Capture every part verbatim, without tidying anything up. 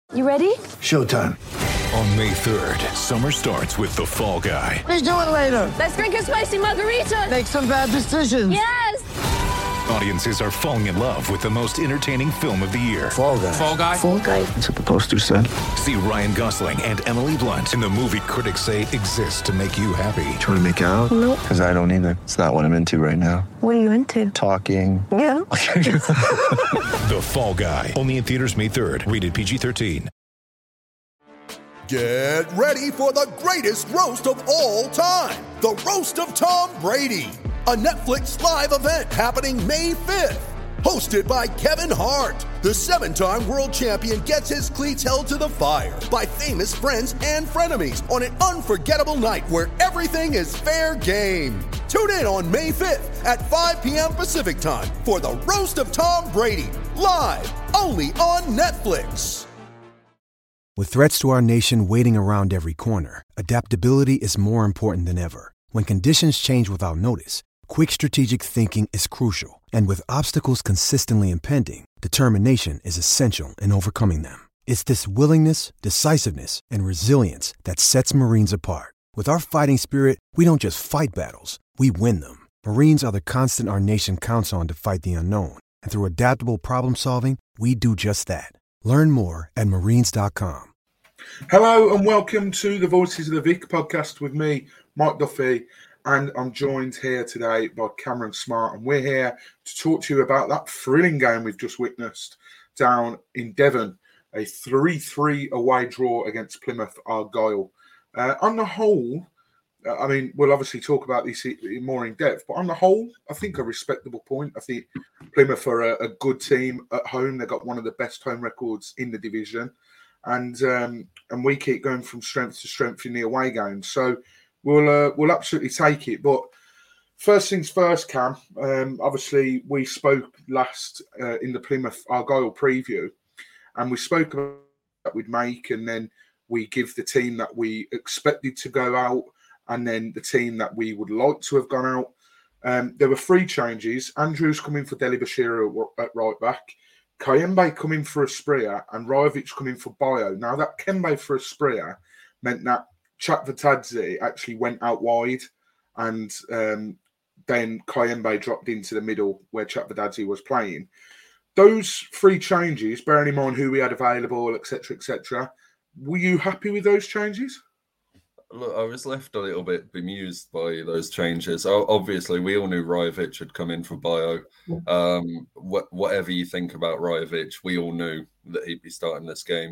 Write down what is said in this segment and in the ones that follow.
You ready? Showtime. On May third, summer starts with The Fall Guy. Let's do it later. Let's drink a spicy margarita. Make some bad decisions. Yes! Audiences are falling in love with the most entertaining film of the year. Fall Guy. Fall Guy? Fall Guy. That's what the poster said. See Ryan Gosling and Emily Blunt in the movie critics say exists to make you happy. Trying to make it out? Nope. Because I don't either. It's not what I'm into right now. What are you into? Talking. Yeah. The Fall Guy. Only in theaters May third. Rated P G thirteen. Get ready for the greatest roast of all time. The Roast of Tom Brady. A Netflix live event happening May fifth. Hosted by Kevin Hart. The seven-time world champion gets his cleats held to the fire by famous friends and frenemies on an unforgettable night where everything is fair game. Tune in on May fifth at five p.m. Pacific time for the Roast of Tom Brady. Live only on Netflix. With threats to our nation waiting around every corner, adaptability is more important than ever. When conditions change without notice, quick strategic thinking is crucial. And with obstacles consistently impending, determination is essential in overcoming them. It's this willingness, decisiveness, and resilience that sets Marines apart. With our fighting spirit, we don't just fight battles, we win them. Marines are the constant our nation counts on to fight the unknown. And through adaptable problem solving, we do just that. Learn more at marines dot com. Hello and welcome to the Voices of the Vic podcast with me, Mike Duffy, and I'm joined here today by Cameron Smart, and we're here to talk to you about that thrilling game we've just witnessed down in Devon, a three three away draw against Plymouth Argyle. Uh, on the whole, I mean, we'll obviously talk about this more in depth, but on the whole, I think a respectable point. I think Plymouth are a, a good team at home. They've got one of the best home records in the division, and um, and we keep going from strength to strength in the away games. So we'll uh, we'll absolutely take it. But first things first, Cam. Um, obviously, we spoke last uh, in the Plymouth Argyle preview, and we spoke about what we'd make, and then we give the team that we expected to go out, and then the team that we would like to have gone out. Um, there were three changes. Andrews coming for Deli Bashir at right back, Kayembe coming for Asprilla, and Rajovic coming for Bio. Now, that Kembe for Asprilla meant that Chatvatadze actually went out wide, and um, then Kayembe dropped into the middle where Chatvatadze was playing. Those three changes, bearing in mind who we had available, et cetera, et cetera, were you happy with those changes? Look, I was left a little bit bemused by those changes. Obviously, we all knew Rajovic had come in for Bio. Um, wh- whatever you think about Rajovic, we all knew that he'd be starting this game.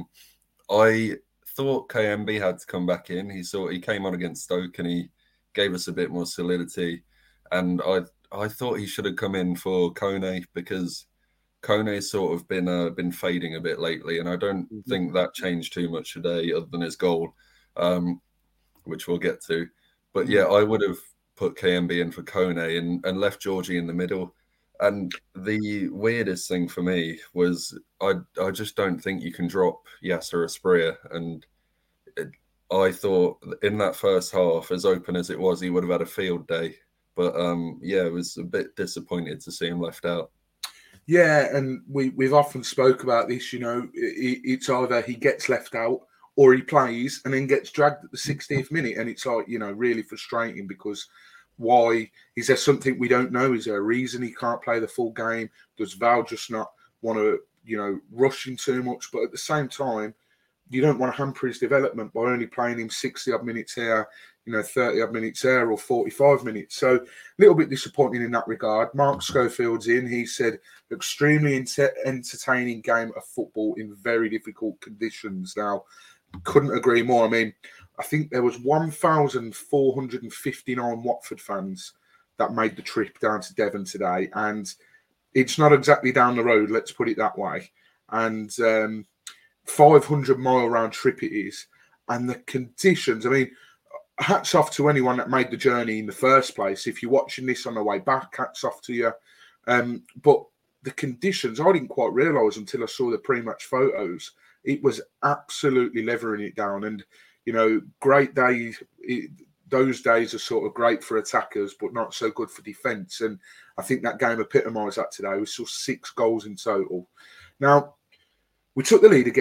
I thought Kayembe had to come back in. He saw he came on against Stoke and he gave us a bit more solidity. And I I thought he should have come in for Kone, because Kone's sort of been uh, been fading a bit lately, and I don't think that changed too much today, other than his goal. Um, which we'll get to. But yeah, I would have put Kayembe in for Kone and, and left Georgie in the middle. And the weirdest thing for me was I I just don't think you can drop Yasser Asprilla. And it, I thought in that first half, as open as it was, he would have had a field day. But um, yeah, it was a bit disappointed to see him left out. Yeah, and we, we've often spoke about this, you know, it, it's either he gets left out or he plays and then gets dragged at the sixtieth minute. And it's like, you know, really frustrating, because why? Is there something we don't know? Is there a reason he can't play the full game? Does Val just not want to, you know, rush him too much? But at the same time, you don't want to hamper his development by only playing him sixty-odd minutes here, you know, thirty-odd minutes there, or forty-five minutes. So a little bit disappointing in that regard. Mark Schofield's in. He said, extremely enter- entertaining game of football in very difficult conditions. Now, couldn't agree more. I mean, I think there was one thousand four hundred fifty-nine Watford fans that made the trip down to Devon today. And it's not exactly down the road, let's put it that way. And um, five hundred mile round trip it is. And the conditions, I mean, hats off to anyone that made the journey in the first place. If you're watching this on the way back, hats off to you. Um, but the conditions, I didn't quite realise until I saw the pre-match photos. It was absolutely levering it down. And, you know, great days, it, those days are sort of great for attackers, but not so good for defence. And I think that game epitomised that today. We saw six goals in total. Now, we took the lead again.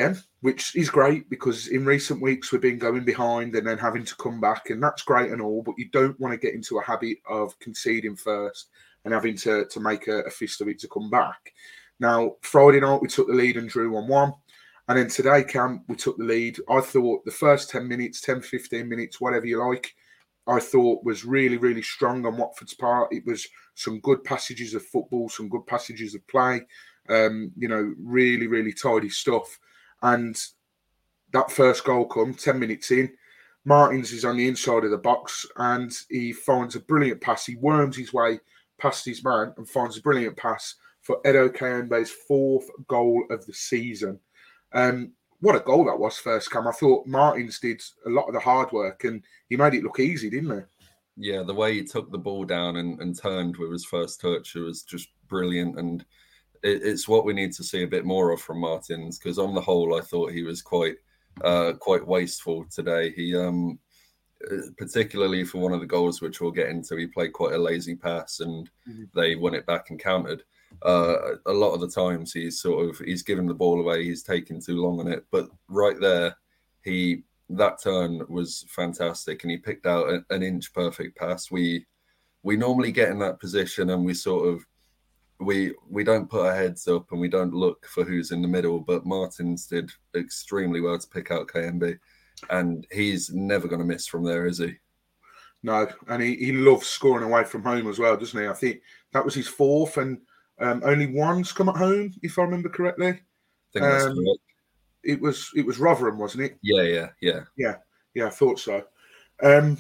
which is great because in recent weeks we've been going behind and then having to come back, and that's great and all, but you don't want to get into a habit of conceding first and having to, to make a, a fist of it to come back. Now, Friday night we took the lead and drew one one, and then today, Cam, we took the lead. I thought the first ten minutes, ten, fifteen minutes, whatever you like, I thought was really, really strong on Watford's part. It was some good passages of football, some good passages of play, um, you know, really, really tidy stuff. And that first goal come ten minutes in. Martins is on the inside of the box and he finds a brilliant pass. He worms his way past his man and finds a brilliant pass for Edo Kayembe's fourth goal of the season. Um, what a goal that was, first, Cam. I thought Martins did a lot of the hard work and he made it look easy, didn't he? Yeah, the way he took the ball down and, and turned with his first touch, it was just brilliant. And it, it's what we need to see a bit more of from Martins, because on the whole, I thought he was quite uh, quite wasteful today. He, um, particularly for one of the goals, which we'll get into, he played quite a lazy pass and mm-hmm. they won it back and countered. Uh, a lot of the times he's sort of he's given the ball away, he's taking too long on it. But right there, he that turn was fantastic, and he picked out a, an inch perfect pass. We we normally get in that position, and we sort of we we don't put our heads up and we don't look for who's in the middle. But Martins did extremely well to pick out Kayembe, and he's never going to miss from there, is he? No, and he, he loves scoring away from home as well, doesn't he? I think that was his fourth, and Um, only one's come at home, if I remember correctly. I think that's um, correct. It was it was Rotherham, wasn't it? Yeah, yeah, yeah, yeah, yeah. I thought so. Um,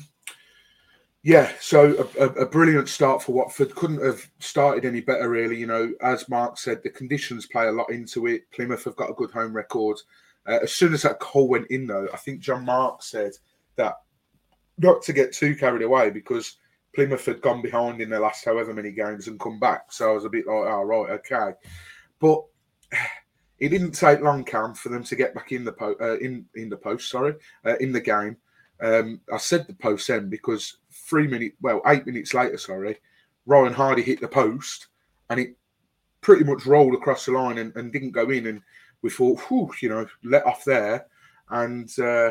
yeah, so a, a, a brilliant start for Watford. Couldn't have started any better, really. You know, as Mark said, the conditions play a lot into it. Plymouth have got a good home record. Uh, as soon as that goal went in, though, I think John Mark said that not to get too carried away because Plymouth had gone behind in the last however many games and come back. So I was a bit like, oh, right, okay. But it didn't take long, Cam, for them to get back in the po- uh, in, in the post, sorry, uh, in the game. Um, I said the post end because three minutes, well, eight minutes later, sorry, Ryan Hardy hit the post and it pretty much rolled across the line and, and didn't go in. And we thought, whew, you know, let off there. And uh,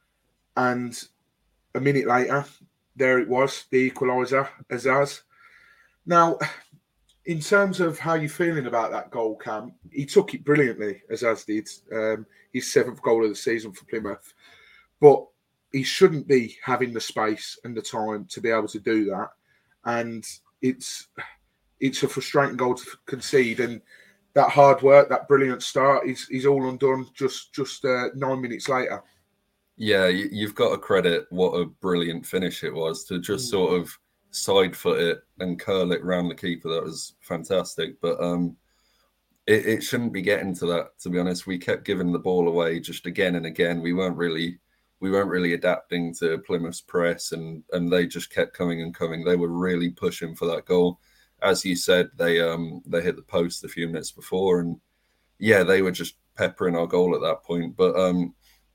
and a minute later, there it was, the equaliser, Azaz. Now, in terms of how you're feeling about that goal, Cam, he took it brilliantly, Azaz did. Um, his seventh goal of the season for Plymouth. But he shouldn't be having the space and the time to be able to do that. And it's it's a frustrating goal to concede. And that hard work, that brilliant start, is, is all undone just, just uh, nine minutes later. Yeah, you've got to credit what a brilliant finish it was to just sort of side foot it and curl it round the keeper. That was fantastic. But um, it, it shouldn't be getting to that, to be honest. We kept giving the ball away just again and again. We weren't really we weren't really adapting to Plymouth's press, and and they just kept coming and coming. They were really pushing for that goal. As you said, they um they hit the post a few minutes before, and yeah, they were just peppering our goal at that point. But um.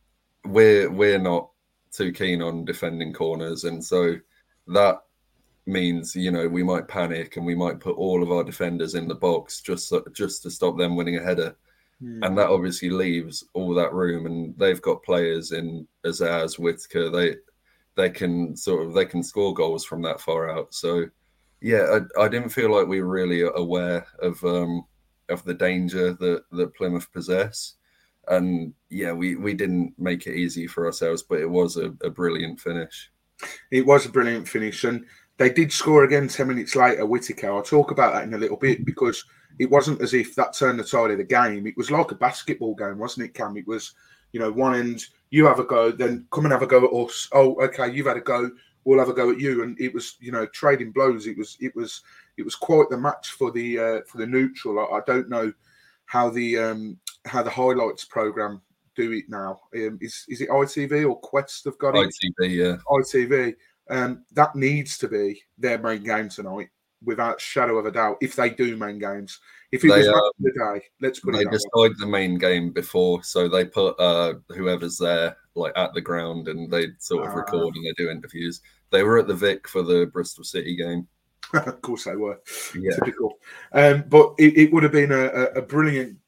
We're we're not too keen on defending corners, and so that means, you know, we might panic and we might put all of our defenders in the box just so, just to stop them winning a header, mm. and that obviously leaves all that room. And they've got players in Azaz, Whitaker. They they can sort of they can score goals from that far out. So yeah, I, I didn't feel like we were really aware of um, of the danger that that Plymouth possess. And yeah, we, we didn't make it easy for ourselves, but it was a, a brilliant finish. It was a brilliant finish. And they did score again ten minutes later, Whitaker. I'll talk about that in a little bit because it wasn't as if that turned the tide of the game. It was like a basketball game, wasn't it, Cam? It was, you know, one end, you have a go, then come and have a go at us. Oh, okay, you've had a go, we'll have a go at you. And it was, you know, trading blows. It was it was, it was quite the match for the uh, for the neutral. I, I don't know how the um, how the highlights program do it now. Um, is is it I T V or Quest have got it? I T V, yeah. I T V. Um, that needs to be their main game tonight, without shadow of a doubt. If they do main games, if it they, was match um, of the day, let's put they it. They decide the main game before, so they put uh, whoever's there like at the ground, and they sort of uh, record and they do interviews. They were at the Vic for the Bristol City game. Of course they were. Yeah. Typical. Um, but it, it would have been a, a brilliant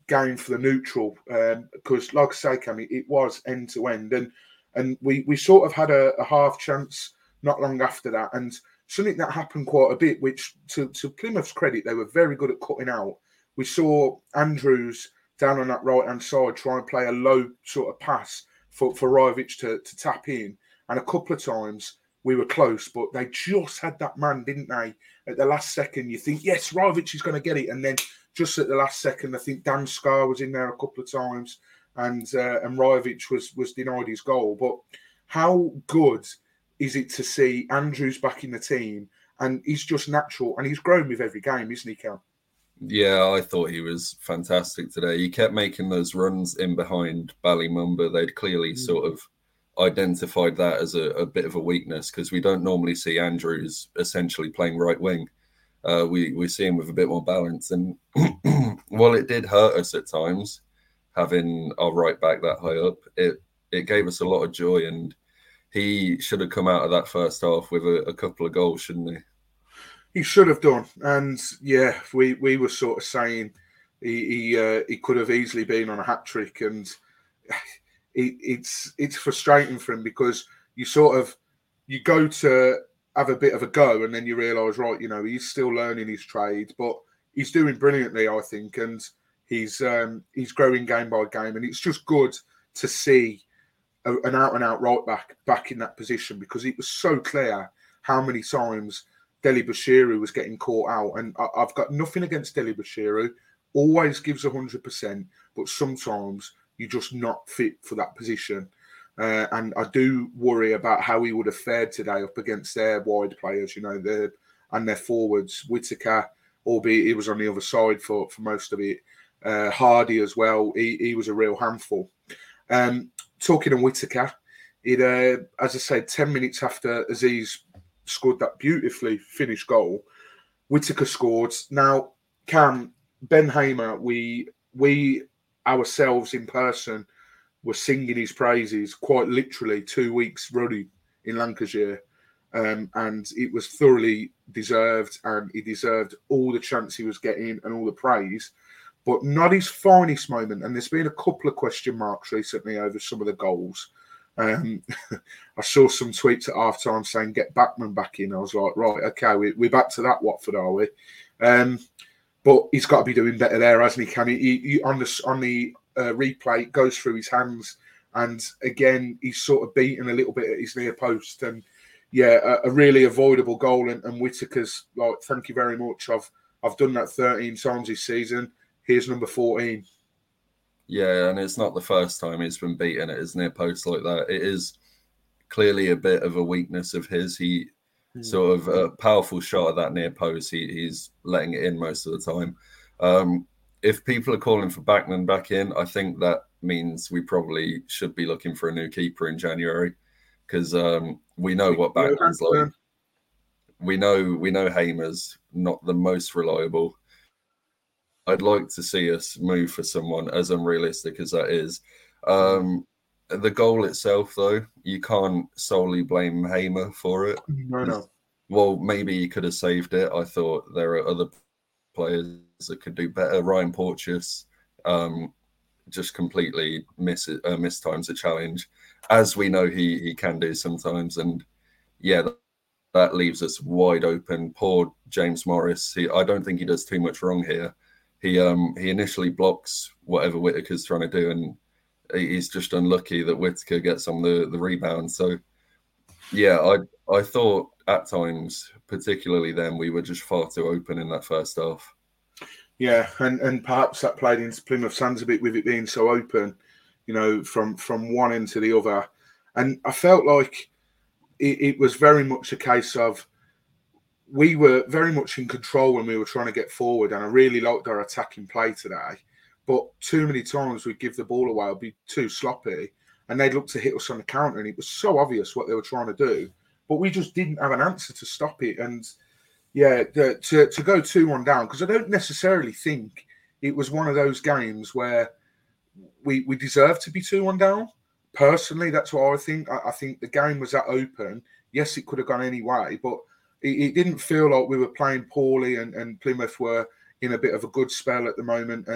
game for the neutral because, um, like I say, Cammy, it was end to end, and and we we sort of had a, a half chance not long after that, and something that happened quite a bit, which to, to Plymouth's credit, they were very good at cutting out. We saw Andrews down on that right hand side try and play a low sort of pass for for Rajovic to to tap in, and a couple of times we were close, but they just had that man, didn't they? At the last second, you think, yes, Rajovic is going to get it. And then just at the last second, I think Dan Scar was in there a couple of times and uh, and Rajovic was, was denied his goal. But how good is it to see Andrews back in the team? And he's just natural, and he's grown with every game, isn't he, Cal? Yeah, I thought he was fantastic today. He kept making those runs in behind Ballymumba. They'd clearly mm. sort of identified that as a, a bit of a weakness because we don't normally see Andrews essentially playing right wing. Uh, we, we see him with a bit more balance. And while it did hurt us at times, having our right back that high up, it, it gave us a lot of joy. And he should have come out of that first half with a, a couple of goals, shouldn't he? He should have done. And yeah, we, we were sort of saying he he, uh, he could have easily been on a hat-trick, and it, it's it's frustrating for him because you sort of you go to have a bit of a go and then you realise, right, you know, he's still learning his trade, but he's doing brilliantly, I think, and he's um, he's growing game by game, and it's just good to see a, an out-and-out right back back in that position because it was so clear how many times Dele Bashiru was getting caught out, and I, I've got nothing against Dele Bashiru, always gives one hundred percent, but sometimes you're just not fit for that position. Uh, and I do worry about how he would have fared today up against their wide players, you know, their, and their forwards. Whittaker, albeit he was on the other side for, for most of it. Uh, Hardy as well, he, he was a real handful. Um, talking of Whittaker, it, uh, as I said, ten minutes after Aziz scored that beautifully finished goal, Whittaker scored. Now, Cam, Ben Hamer, we we ourselves in person were singing his praises quite literally two weeks running in Lancashire, um, and it was thoroughly deserved, and he deserved all the chance he was getting and all the praise, but not his finest moment. And there's been a couple of question marks recently over some of the goals. Um, I saw some tweets at half time saying get Bachmann back in. I was like, right, okay, we, we're back to that Watford, are we? Um, but he's got to be doing better there, hasn't he? Can he, he, he on the on the uh, replay goes through his hands, and again he's sort of beaten a little bit at his near post, and yeah, a, a really avoidable goal. And, and Whittaker's like, thank you very much. I've I've done that thirteen times this season. Here's number fourteen. Yeah, and it's not the first time he's been beaten at his near post like that. It is clearly a bit of a weakness of his. He mm. sort of a powerful shot at that near post. He, he's letting it in most of the time. Um, if people are calling for Bachmann back in, I think that means we probably should be looking for a new keeper in January because um, we know what Bachmann's like. We know we know Hamer's not the most reliable. I'd like to see us move for someone as unrealistic as that is. Um, the goal itself, though, you can't solely blame Hamer for it. No, no. Well, maybe he could have saved it. I thought there are other players that could do better. Ryan Porteous um, just completely miss uh, mistimes a challenge, as we know he he can do sometimes. And yeah, that, that leaves us wide open. Poor James Morris. He, I don't think he does too much wrong here. He um he initially blocks whatever Whittaker's trying to do, and he's just unlucky that Whittaker gets on the, the rebound. So, yeah, I I thought at times, particularly then, we were just far too open in that first half. Yeah, and, and perhaps that played into Plymouth's hands a bit with it being so open, you know, from, from one end to the other. And I felt like it, it was very much a case of we were very much in control when we were trying to get forward, and I really liked our attacking play today. But too many times we'd give the ball away, it'd be too sloppy, and they'd look to hit us on the counter, and it was so obvious what they were trying to do. But we just didn't have an answer to stop it. And, yeah, the, to, to go two one down, because I don't necessarily think it was one of those games where we, we deserved to be two one down. Personally, that's what I think. I, I think the game was that open. Yes, it could have gone any way, but it didn't feel like we were playing poorly and, and Plymouth were in a bit of a good spell at the moment, and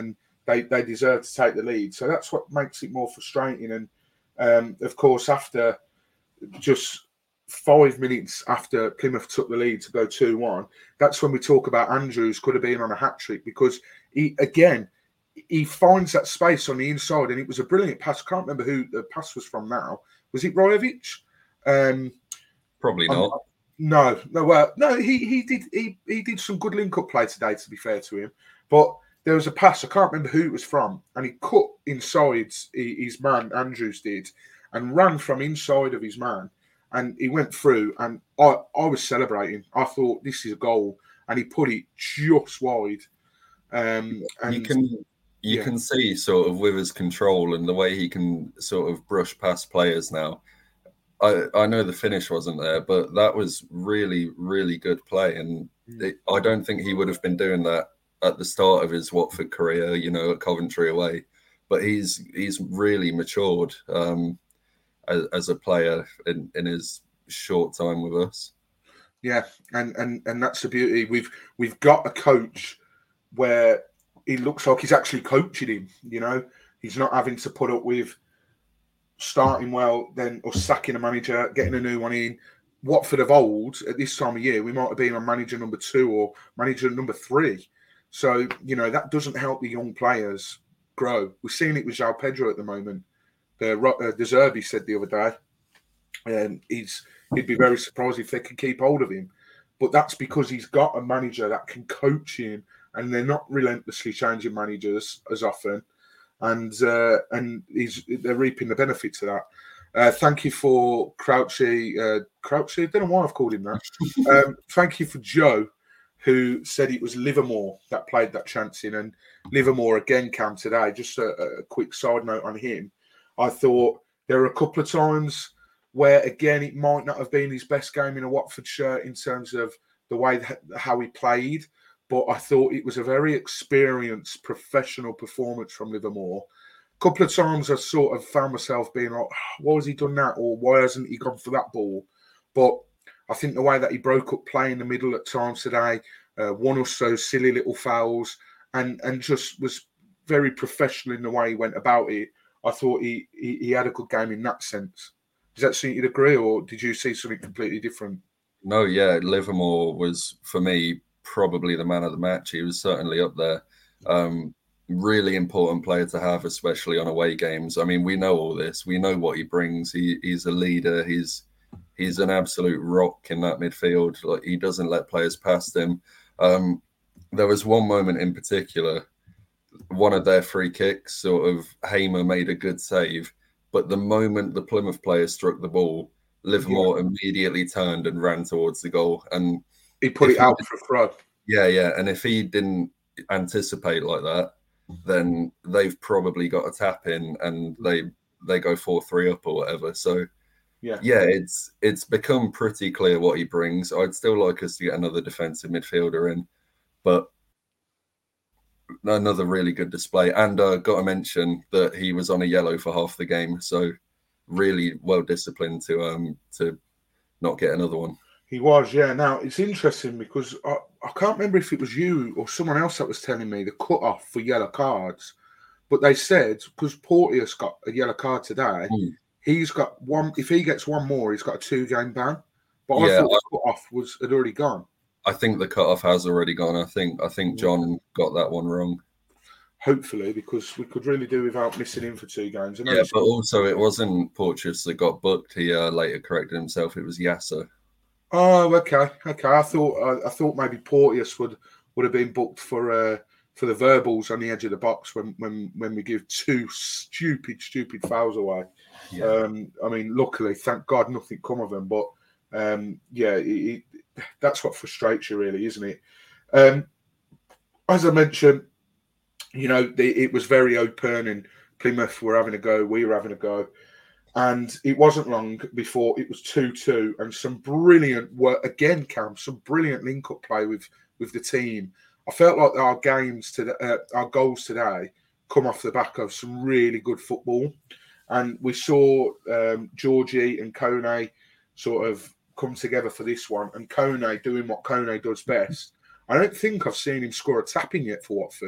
they they deserve to take the lead. So that's what makes it more frustrating. And um, of course, after just five minutes after Plymouth took the lead to go two one, that's when we talk about Andrews could have been on a hat trick, because he again he finds that space on the inside, and it was a brilliant pass. I can't remember who the pass was from now. Was it Rojovic? Um, Probably not. Um, no, no, well, no. He he did he he did some good link up play today, to be fair to him. But there was a pass, I can't remember who it was from, and he cut inside his man, Andrews did, and ran from inside of his man, and he went through, and I, I was celebrating. I thought, this is a goal, and he put it just wide. Um, and you can you yeah. can see sort of with his control and the way he can sort of brush past players now. I, I know the finish wasn't there, but that was really, really good play. And it, I don't think he would have been doing that at the start of his Watford career, you know, at Coventry away. But he's he's really matured um, as, as a player in, in his short time with us. Yeah, and, and and that's the beauty. We've we've got a coach where he looks like he's actually coaching him. You know, he's not having to put up with starting well, then or sacking a manager, getting a new one in. Watford of old, at this time of year, we might have been on manager number two or manager number three. So, you know, that doesn't help the young players grow. We're seeing it with João Pedro at the moment. The uh, De Zerbi said the other day, and he's he'd be very surprised if they can keep hold of him. But that's because he's got a manager that can coach him, and they're not relentlessly changing managers as often. And uh, and he's they're reaping the benefits of that. Uh, thank you for Crouchy. Uh, Crouchy, I don't know why I've called him that. Um, thank you for Joe, who said it was Livermore that played that chance in. And Livermore again came today. Just a, a quick side note on him. I thought there were a couple of times where, again, it might not have been his best game in a Watford shirt in terms of the way that, how he played. But I thought it was a very experienced, professional performance from Livermore. A couple of times I sort of found myself being like, why has he done that? Or why hasn't he gone for that ball? But I think the way that he broke up play in the middle at times today, uh, won us those silly little fouls, and, and just was very professional in the way he went about it. I thought he, he, he had a good game in that sense. Is that something you'd agree, or did you see something completely different? No, yeah, Livermore was, for me, probably the man of the match. He was certainly up there. Um, really important player to have, especially on away games. I mean, we know all this. We know what he brings. He, he's a leader. He's he's an absolute rock in that midfield. Like, he doesn't let players past him. Um, there was one moment in particular, one of their free kicks, sort of Hamer made a good save, but the moment the Plymouth player struck the ball, Livermore yeah. immediately turned and ran towards the goal. And he put it out he, for throw. Yeah, yeah. And if he didn't anticipate like that, then they've probably got a tap in and they they go four three up or whatever. So yeah, yeah, it's it's become pretty clear what he brings. I'd still like us to get another defensive midfielder in, but another really good display. And uh, got to mention that he was on a yellow for half the game, so really well disciplined to um to not get another one. He was, yeah. Now, it's interesting because I, I can't remember if it was you or someone else that was telling me the cut-off for yellow cards. But they said, because Porteous got a yellow card today, mm. he's got one. If he gets one more, he's got a two-game ban. But I yeah, thought the cut-off was, had already gone. I think the cut-off has already gone. I think I think John got that one wrong. Hopefully, because we could really do without missing him for two games. Yeah, but also it wasn't Porteous that got booked. He uh, later corrected himself. It was Yasser. Oh, okay, okay. I thought uh, I thought maybe Porteous would, would have been booked for uh, for the verbals on the edge of the box when when, when we give two stupid stupid fouls away. Yeah. Um, I mean, luckily, thank God, nothing come of them. But um, yeah, it, it, that's what frustrates you, really, isn't it? Um, as I mentioned, you know, the, it was very open, and Plymouth were having a go, we were having a go. And it wasn't long before it was two two, and some brilliant work again, Cam. Some brilliant link-up play with, with the team. I felt like our games to uh, our goals today come off the back of some really good football, and we saw um, Georgie and Kone sort of come together for this one, and Kone doing what Kone does best. I don't think I've seen him score a tapping yet for Watford.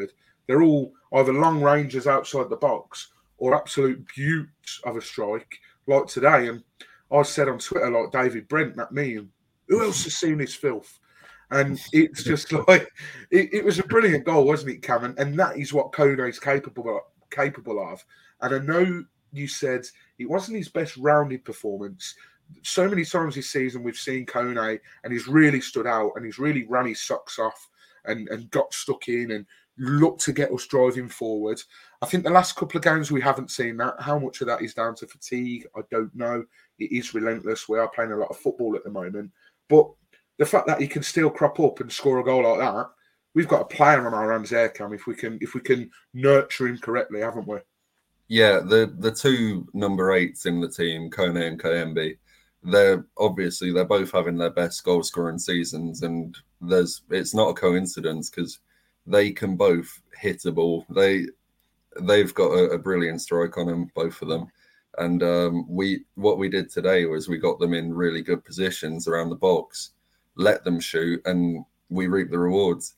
they're all either long rangers outside the box or absolute beauts of a strike, like today. And I said on Twitter, like David Brent, that meme, who else has seen this filth? And it's just like, it, it was a brilliant goal, wasn't it, Cam? And, and that is what Kone's capable of, capable of. And I know you said it wasn't his best rounded performance. So many times this season we've seen Kone and he's really stood out and he's really run his socks off and, and got stuck in and looked to get us driving forward. I think the last couple of games we haven't seen that. How much of that is down to fatigue, I don't know. It is relentless. We are playing a lot of football at the moment. But the fact that he can still crop up and score a goal like that, we've got a player on our hands there, Cam, if we can if we can nurture him correctly, haven't we? Yeah, the, the two number eights in the team, Kone and Kayembe, they're obviously they're both having their best goal scoring seasons, and there's it's not a coincidence because they can both hit a ball. They they've got a, a brilliant strike on them, both of them. And um, we what we did today was we got them in really good positions around the box, let them shoot, and we reap the rewards.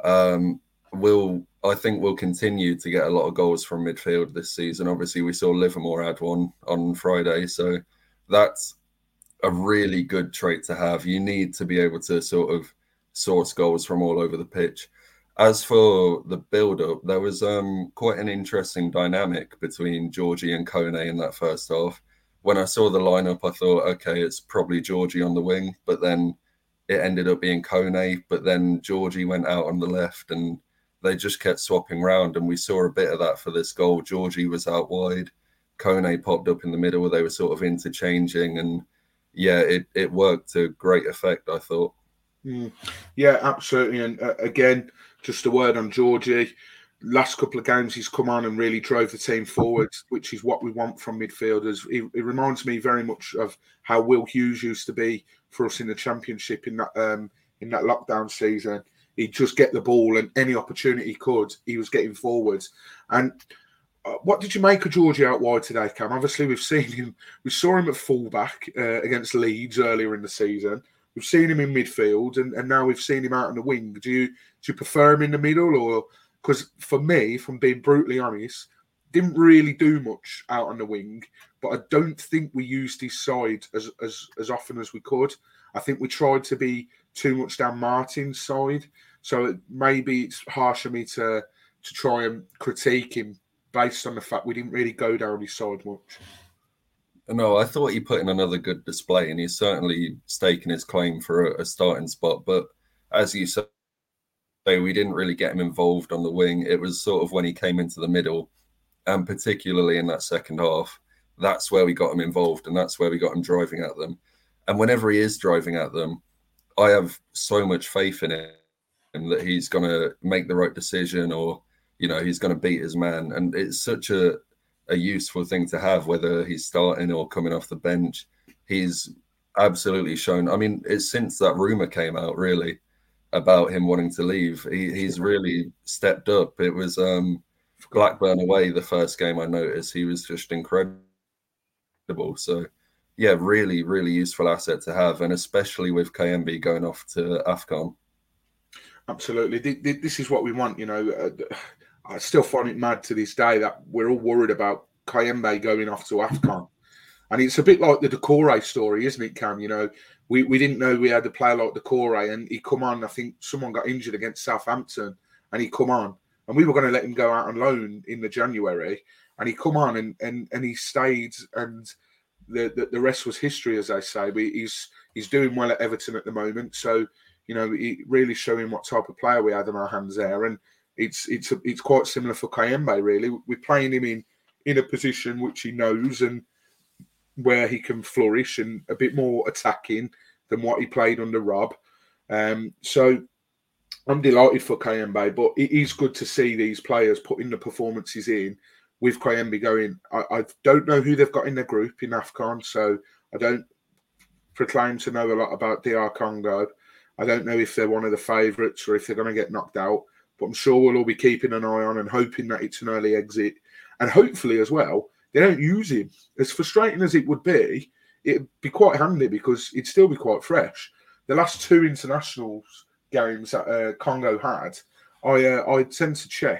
Um, we'll I think we'll continue to get a lot of goals from midfield this season. Obviously, we saw Livermore add one on Friday, so that's a really good trait to have. You need to be able to sort of source goals from all over the pitch. As for the build-up, there was um, quite an interesting dynamic between Georgie and Kone in that first half. When I saw the lineup, I thought, okay, it's probably Georgie on the wing, but then it ended up being Kone, but then Georgie went out on the left and they just kept swapping round, and we saw a bit of that for this goal. Georgie was out wide, Kone popped up in the middle where they were sort of interchanging, and yeah, it, it worked to great effect, I thought. Mm. Yeah, absolutely. And uh, again, just a word on Georgie. Last couple of games, he's come on and really drove the team forward, which is what we want from midfielders. It, it reminds me very much of how Will Hughes used to be for us in the Championship in that um, in that lockdown season. He'd just get the ball, and any opportunity he could, he was getting forwards. And uh, what did you make of Georgie out wide today, Cam? Obviously, we've seen him. We saw him at fullback uh, against Leeds earlier in the season. We've seen him in midfield, and, and now we've seen him out on the wing. Do you do you prefer him in the middle, or because for me, if I'm being brutally honest, didn't really do much out on the wing, but I don't think we used his side as as as often as we could. I think we tried to be too much down Martin's side, so it, maybe it's harsh of me to to try and critique him based on the fact we didn't really go down his side much. No, I thought he put in another good display, and he's certainly staking his claim for a, a starting spot. But as you say, we didn't really get him involved on the wing. It was sort of when he came into the middle, and particularly in that second half, that's where we got him involved, and that's where we got him driving at them. And whenever he is driving at them, I have so much faith in him that he's going to make the right decision, or, you know, he's going to beat his man. And it's such a a useful thing to have, whether he's starting or coming off the bench. He's absolutely shown. I mean, it's since that rumor came out, really, about him wanting to leave. He, he's really stepped up. It was um, Blackburn away, the first game I noticed. He was just incredible. So, yeah, really, really useful asset to have, and especially with Kayembe going off to AFCON. Absolutely. This is what we want, you know. I still find it mad to this day that we're all worried about Kayembe going off to AFCON. And it's a bit like the Decore story, isn't it, Cam? You know, we, we didn't know we had a player like Decore, and he come on. I think someone got injured against Southampton, and he come on. And we were going to let him go out on loan in the January, and he come on and and, and he stayed, and the, the the rest was history, as they say. But he's he's doing well at Everton at the moment. So, you know, he really showing what type of player we had in our hands there. And It's it's a, it's quite similar for Kayembe, really. We're playing him in, in a position which he knows and where he can flourish, and a bit more attacking than what he played under Rob. Um, so I'm delighted for Kayembe, but it is good to see these players putting the performances in with Kayembe going. I, I don't know who they've got in their group in AFCON, so I don't proclaim to know a lot about D R Congo. I don't know if they're one of the favourites or if they're going to get knocked out. But I'm sure we'll all be keeping an eye on and hoping that it's an early exit. And hopefully as well, they don't use him. As frustrating as it would be, it'd be quite handy because it'd still be quite fresh. The last two internationals games that uh, Congo had, I uh, I tend to check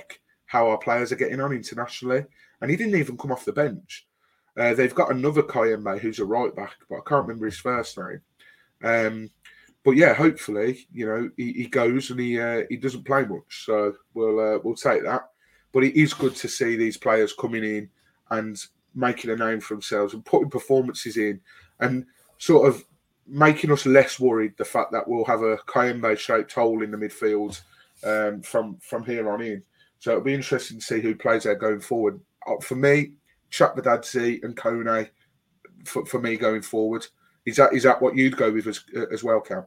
how our players are getting on internationally. And he didn't even come off the bench. Uh, they've got another Kayembe who's a right back, but I can't remember his first name. Um, but yeah, hopefully, you know, he, he goes and he uh, he doesn't play much, so we'll uh, we'll take that. But it is good to see these players coming in and making a name for themselves and putting performances in and sort of making us less worried. The fact that we'll have a Kayembe-shaped hole in the midfield um, from from here on in. So it'll be interesting to see who plays there going forward. For me, Chakvedadze and Kone, for, for me going forward. Is that is that what you'd go with as, as well, Cam?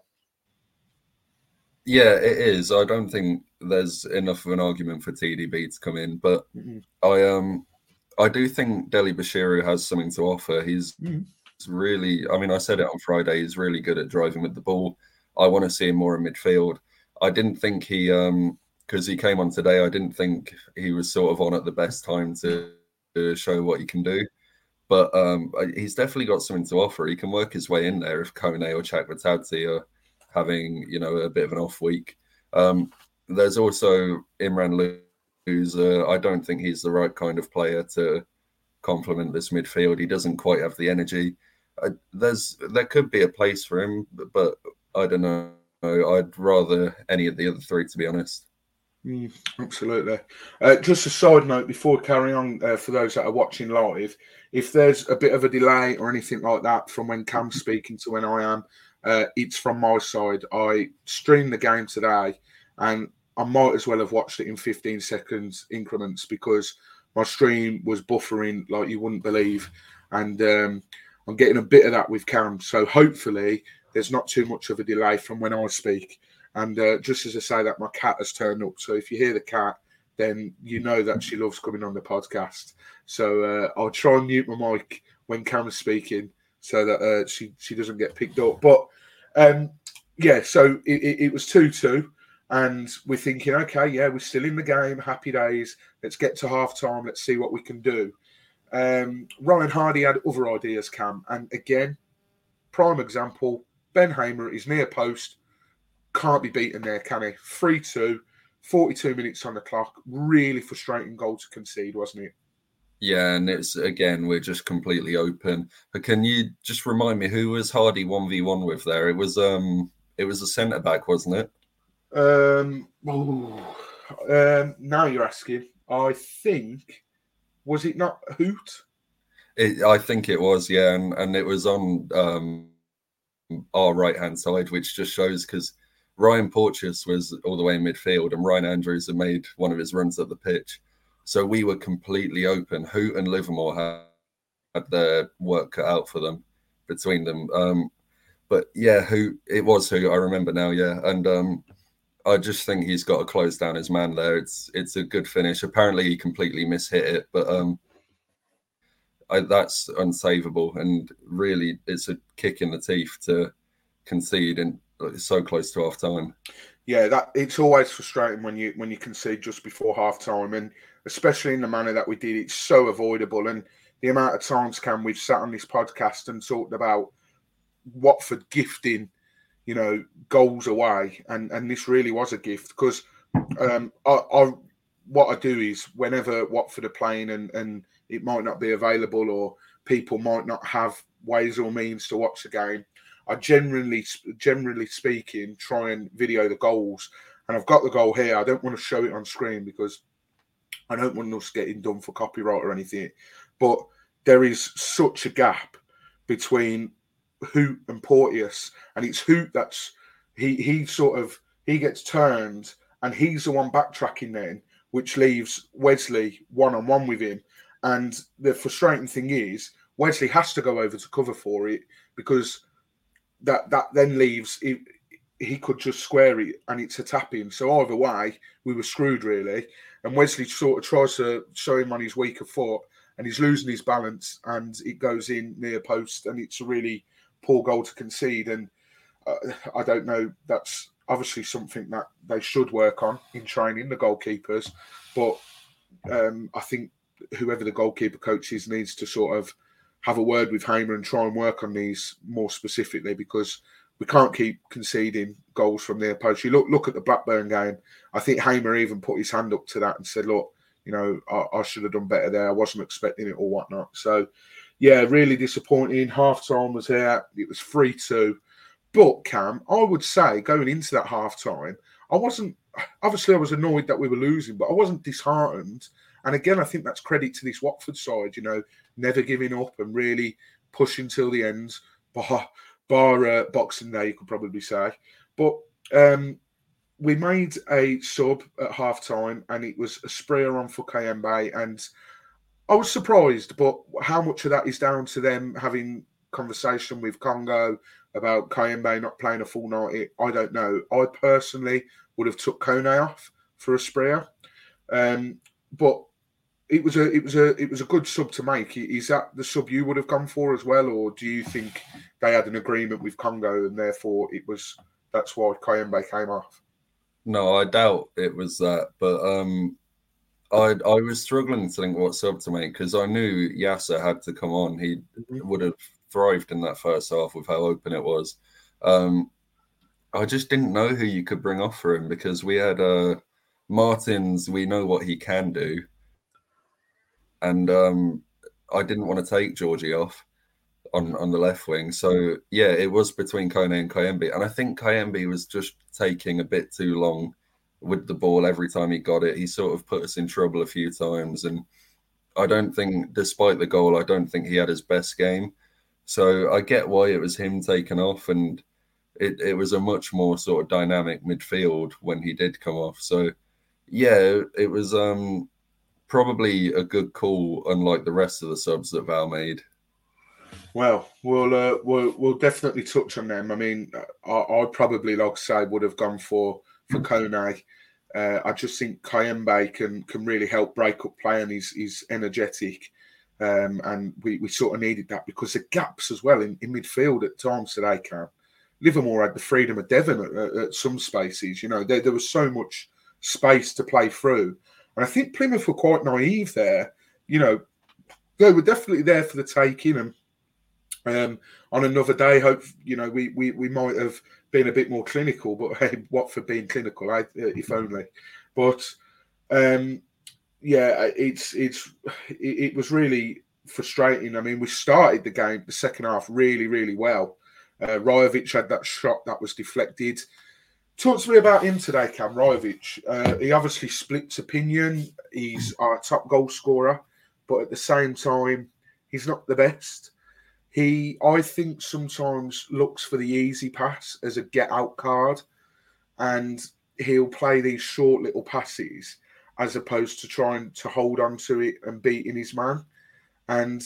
Yeah, it is. I don't think there's enough of an argument for T D B to come in, but mm-hmm. I um I do think Deli Bashiru has something to offer. He's mm-hmm. really, I mean, I said it on Friday, he's really good at driving with the ball. I want to see him more in midfield. I didn't think he, um because he came on today, I didn't think he was sort of on at the best time to, to show what he can do. But um, he's definitely got something to offer. He can work his way in there if Kone or Chakvedadze are having, you know, a bit of an off week. Um, there's also Imran who's, uh, I don't think he's the right kind of player to complement this midfield. He doesn't quite have the energy. Uh, there's there could be a place for him, but, but I don't know. I'd rather any of the other three, to be honest. Mm, absolutely. Uh, just a side note before carrying on, uh, for those that are watching live, if there's a bit of a delay or anything like that from when Cam's speaking to when I am, uh, it's from my side. I streamed the game today and I might as well have watched it in fifteen seconds increments because my stream was buffering like you wouldn't believe. And um, I'm getting a bit of that with Cam. So hopefully there's not too much of a delay from when I speak. And uh, just as I say that, my cat has turned up. So if you hear the cat, then you know that she loves coming on the podcast. So uh, I'll try and mute my mic when Cam's speaking so that uh, she, she doesn't get picked up. But, um, yeah, so it, it, it was two two. And we're thinking, okay, yeah, we're still in the game. Happy days. Let's get to half-time. Let's see what we can do. Um, Ryan Hardy had other ideas, Cam. And again, prime example, Ben Hamer at his near post. Can't be beaten there, can he? three two, forty-two minutes on the clock. Really frustrating goal to concede, wasn't it? Yeah, and it's, again, we're just completely open. But can you just remind me, who was Hardy one v one with there? It was um, it was a centre-back, wasn't it? Um, um, now you're asking. I think, was it not Hoot? It, I think it was, yeah. And, and it was on um, our right-hand side, which just shows because Ryan Porteous was all the way in midfield and Ryan Andrews had made one of his runs up the pitch. So we were completely open. Hoot and Livermore had, had their work cut out for them, between them. Um, but yeah, Hoot, it was Hoot, I remember now, yeah. And um, I just think he's got to close down his man there. It's it's a good finish. Apparently he completely mishit it, but um, I, that's unsavable. And really, it's a kick in the teeth to concede and so close to half time. Yeah, that it's always frustrating when you when you concede just before half time, and especially in the manner that we did. It's so avoidable, and the amount of times, Cam, we've sat on this podcast and talked about Watford gifting, you know, goals away, and and this really was a gift because um, I, I what I do is whenever Watford are playing and and it might not be available or people might not have ways or means to watch the game, I generally, generally speaking, try and video the goals. And I've got the goal here. I don't want to show it on screen because I don't want us getting done for copyright or anything. But there is such a gap between Hoot and Porteous. And it's Hoot that's, he, he sort of, he gets turned and he's the one backtracking then, which leaves Wesley one-on-one with him. And the frustrating thing is, Wesley has to go over to cover for it because that that then leaves he, he could just square it and it's a tap in. So either way, we were screwed really. And Wesley sort of tries to show him on his weaker foot and he's losing his balance and it goes in near post and it's a really poor goal to concede. And uh, I don't know, that's obviously something that they should work on in training, the goalkeepers. But um, I think whoever the goalkeeper coach is needs to sort of have a word with Hamer and try and work on these more specifically because we can't keep conceding goals from near post. You look look at the Blackburn game. I think Hamer even put his hand up to that and said, look, you know, I, I should have done better there. I wasn't expecting it or whatnot. So, yeah, really disappointing. Half time was here. It was three two. But, Cam, I would say going into that half time, I wasn't, obviously I was annoyed that we were losing, but I wasn't disheartened. And again, I think that's credit to this Watford side, you know, never giving up and really pushing till the end, bar, bar uh, Boxing Day, you could probably say. But um, we made a sub at half time, and it was a sprayer on for Kayembe, and I was surprised, but how much of that is down to them having conversation with Congo about Kayembe not playing a full ninety? I don't know. I personally would have took Kone off for a sprayer, um, but it was a it was a it was a good sub to make. Is that the sub you would have gone for as well, or do you think they had an agreement with Congo and therefore it was that's why Kayembe came off? No, I doubt it was that, but um, I I was struggling to think what sub to make because I knew Yasser had to come on. He mm-hmm. would have thrived in that first half with how open it was. Um, I just didn't know who you could bring off for him because we had uh, Martins. We know what he can do, and um, I didn't want to take Georgie off on, on the left wing. So yeah, it was between Kone and Kayembe, and I think Kayembe was just taking a bit too long with the ball every time he got it. He sort of put us in trouble a few times, and I don't think, despite the goal, I don't think he had his best game. So I get why it was him taken off, and it, it was a much more sort of dynamic midfield when he did come off. So yeah, it was um, probably a good call, unlike the rest of the subs that Val made. Well, we'll uh, we'll we'll definitely touch on them. I mean, I, I probably, like I say, would have gone for for Kone. Uh, I just think Kayembe can can really help break up play, and he's he's energetic. Um, and we, we sort of needed that because the gaps as well in, in midfield at times today, Cam. Livermore had the freedom of Devon at, at, at some spaces. You know, there, there was so much space to play through. And I think Plymouth were quite naive there. You know, they were definitely there for the taking. And um, on another day, hope you know we, we we might have been a bit more clinical. But hey, Watford being clinical, eh, if only. But um, yeah, it's it's it, it was really frustrating. I mean, we started the game, the second half, really really well. Uh, Rajovic had that shot that was deflected. Talk to me about him today, Cam. Rajovic. Uh, he obviously splits opinion. He's our top goal scorer, but at the same time, he's not the best. He, I think, sometimes looks for the easy pass as a get-out card, and he'll play these short little passes as opposed to trying to hold on to it and beating his man. And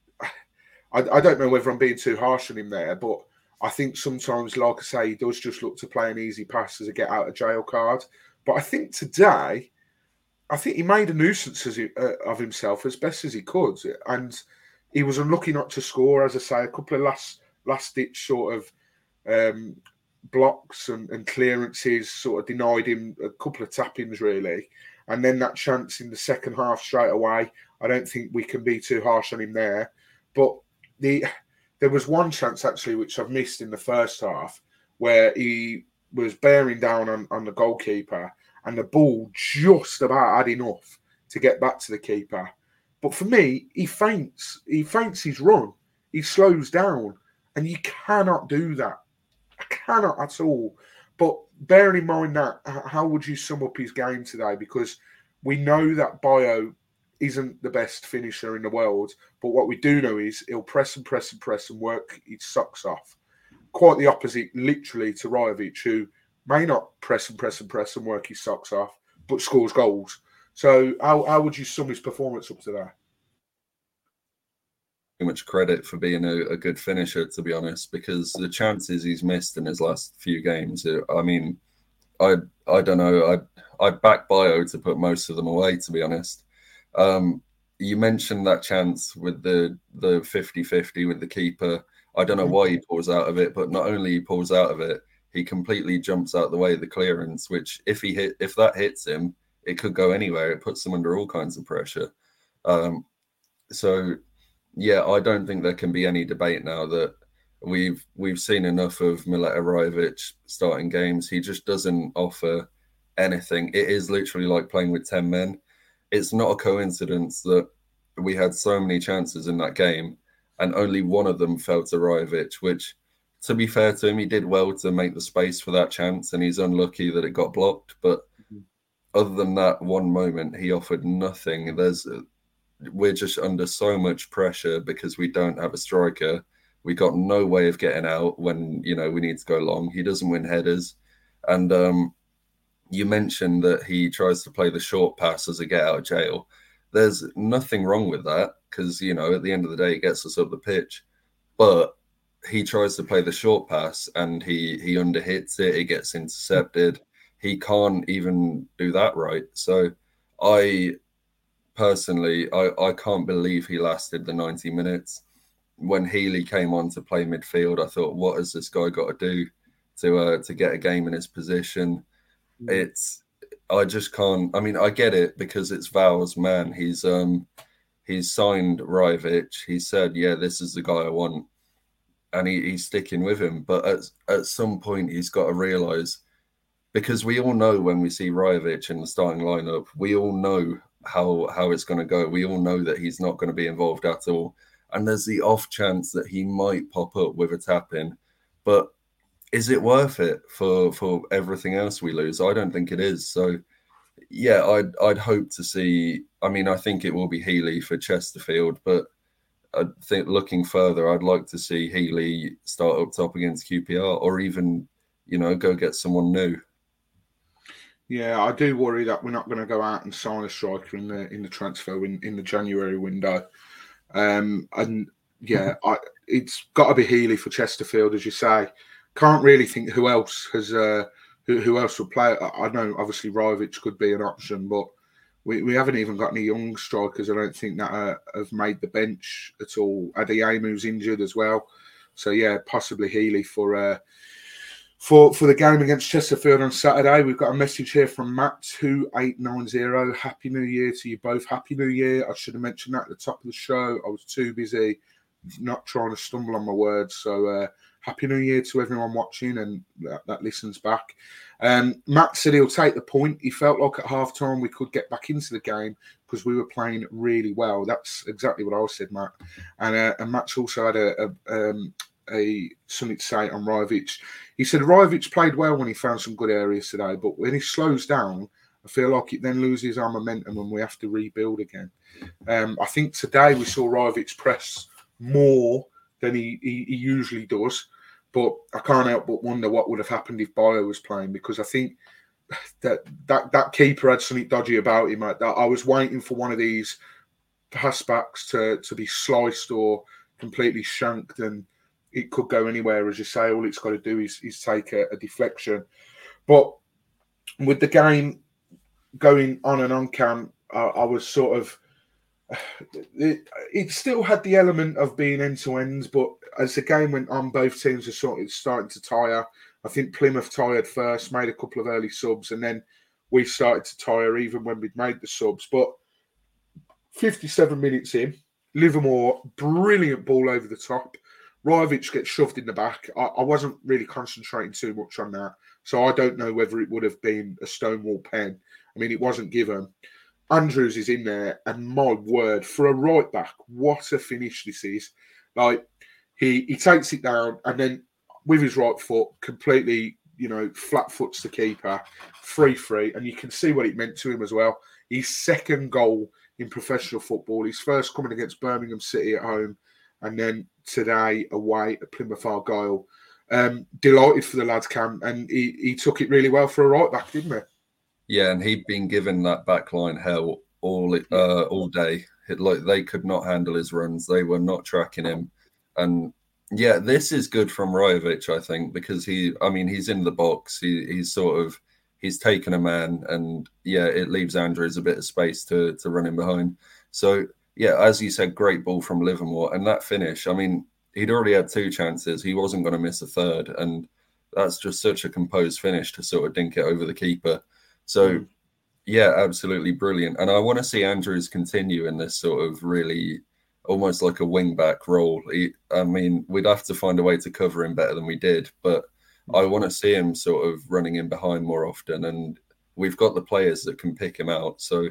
I, I don't know whether I'm being too harsh on him there, but I think sometimes, like I say, he does just look to play an easy pass as a get out of jail card. But I think today, I think he made a nuisance as he, uh, of himself as best as he could. And he was unlucky not to score, as I say, a couple of last last ditch sort of um, blocks and, and clearances sort of denied him a couple of tappings, really. And then that chance in the second half straight away, I don't think we can be too harsh on him there. But the... There was one chance, actually, which I've missed in the first half, where he was bearing down on, on the goalkeeper and the ball just about had enough to get back to the keeper. But for me, he faints. He faints his run. He slows down. And you cannot do that. I cannot at all. But bearing in mind that, how would you sum up his game today? Because we know that Bio isn't the best finisher in the world, but what we do know is he'll press and press and press and work his socks off. Quite the opposite, literally, to Rajovic, who may not press and press and press and work his socks off, but scores goals. So how, how would you sum his performance up today? Too much credit for being a, a good finisher, to be honest, because the chances he's missed in his last few games, I mean, I I don't know, I'd, I'd back Bio to put most of them away, to be honest. Um, you mentioned that chance with the the fifty-fifty with the keeper. I don't know why he pulls out of it, but not only he pulls out of it, he completely jumps out the way of the clearance, which if he hit if that hits him, it could go anywhere. It puts him under all kinds of pressure. Um, so yeah, I don't think there can be any debate now that we've we've seen enough of Mileta Rajovic starting games. He just doesn't offer anything. It is literally like playing with ten men. it's not a coincidence that we had so many chances in that game and only one of them fell to Rajovic, which, to be fair to him, he did well to make the space for that chance, and he's unlucky that it got blocked. But mm-hmm. other than that one moment, he offered nothing. There's, we're just under so much pressure because we don't have a striker. We got no way of getting out when, you know, we need to go long. He doesn't win headers. And um, you mentioned that he tries to play the short pass as a get out of jail. There's nothing wrong with that because, you know, at the end of the day, it gets us up the pitch. But he tries to play the short pass and he he underhits it. It gets intercepted. He can't even do that right. So I personally, I, I can't believe he lasted the ninety minutes. When Healy came on to play midfield, I thought, what has this guy got to do to uh, to get a game in his position? Mm. It's I just can't. I mean, I get it because it's Val's man. He's um he's signed Rajovic. He said, yeah, this is the guy I want. And he, he's sticking with him. But at, at some point, he's got to realise, because we all know when we see Rajovic in the starting lineup, we all know how, how it's going to go. We all know that he's not going to be involved at all. And there's the off chance that he might pop up with a tap-in. But is it worth it for, for everything else we lose? I don't think it is. So, yeah, I'd, I'd hope to see... I mean, I think it will be Healy for Chesterfield, but I think looking further, I'd like to see Healy start up top against Q P R, or even, you know, go get someone new. Yeah, I do worry that we're not going to go out and sign a striker in the in the transfer in, in the January window. Um, and yeah, I, it's got to be Healy for Chesterfield, as you say. Can't really think who else has uh, who who else will play. I, I know obviously Rajovic could be an option, but We we haven't even got any young strikers, I don't think, that uh, have made the bench at all. Adeyemu's injured as well. So, yeah, possibly Healy for uh, for for the game against Chesterfield on Saturday. We've got a message here from Matt two eight nine zero. Happy New Year to you both. Happy New Year. I should have mentioned that at the top of the show. I was too busy not trying to stumble on my words. So, uh, Happy New Year to everyone watching and that, that listens back. Um, Matt said he'll take the point. He felt like at half time we could get back into the game because we were playing really well. That's exactly what I said, Matt. And, uh, and Matt's also had a, a, um, a something to say on Rajovic. He said Rajovic played well when he found some good areas today, but when he slows down, I feel like it then loses our momentum and we have to rebuild again. Um, I think today we saw Rajovic press more than he, he, he usually does. But I can't help but wonder what would have happened if Bayo was playing, because I think that that, that keeper had something dodgy about him. I, I was waiting for one of these pass backs to, to be sliced or completely shanked, and it could go anywhere. As you say, all it's got to do is, is take a, a deflection. But with the game going on and on, Cam, I, I was sort of... It, it still had the element of being end-to-end, but as the game went on, both teams were sort of starting to tire. I think Plymouth tired first, made a couple of early subs, and then we started to tire even when we'd made the subs. But fifty-seven minutes in, Livermore, brilliant ball over the top. Rajovic gets shoved in the back. I, I wasn't really concentrating too much on that, so I don't know whether it would have been a Stonewall pen. I mean, it wasn't given. Andrews is in there, and my word, for a right back, what a finish this is. Like, he he takes it down, and then with his right foot, completely, you know, flat foots the keeper, free free, and you can see what it meant to him as well. His second goal in professional football, his first coming against Birmingham City at home, and then today away at Plymouth Argyle. Um, delighted for the lads, Cam, and he, he took it really well for a right back, didn't he? Yeah, and he'd been given that backline hell all uh, all day. It, like they could not handle his runs; they were not tracking him. And yeah, this is good from Rajovic, I think, because he, I mean, he's in the box. He he's sort of he's taken a man, and yeah, it leaves Andrews a bit of space to to run in behind. So yeah, as you said, great ball from Livermore, and that finish. I mean, he'd already had two chances. He wasn't going to miss a third, and that's just such a composed finish to sort of dink it over the keeper. So, yeah, absolutely brilliant. And I want to see Andrews continue in this sort of really almost like a wing-back role. He, I mean, we'd have to find a way to cover him better than we did, but I want to see him sort of running in behind more often. And we've got the players that can pick him out. So,